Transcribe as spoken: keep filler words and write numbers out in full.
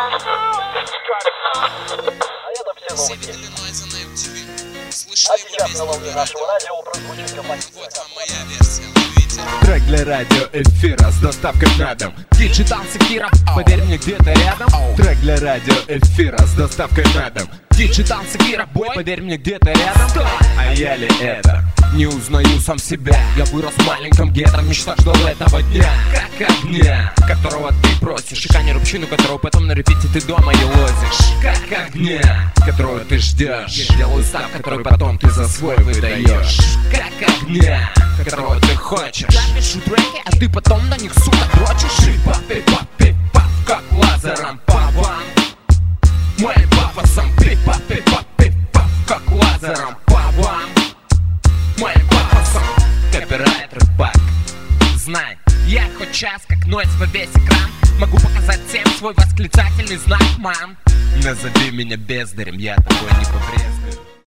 Все видели Нойза на эм ти ви? Слышали его песню для радио? Вот вам моя версия, ловите. Трек для радиоэфира с доставкой на дом. Диджитал Секира, поверь мне, где-то рядом. Трек для радиоэфира с доставкой на дом. Диджитал Секира, бой, поверь мне, где-то рядом. А я ли это? Не узнаю сам себя. Я вырос в маленьком гетто, мечта ждал этого дня, как огня, которого ты просишь. Шиканер рубчину, которого потом на репите ты дома и лозишь. Как огня, которого ты ждешь. Делаю став, который потом ты за свой выдаешь. Как огня, которого ты хочешь. Я пишу треки, а ты потом на них, сука, дрочишь. И папи, папи, пап, как лазером по вам. Мой папа сам пи-папи, папи, пап, как лазером по вам. Мой папа сам копирайтер пак. Знай, я хоть час как Нойз во весь экран. Могу показать всем свой восклицательный знак, мам. Назови меня бездарем, я тобой не побрезгаю.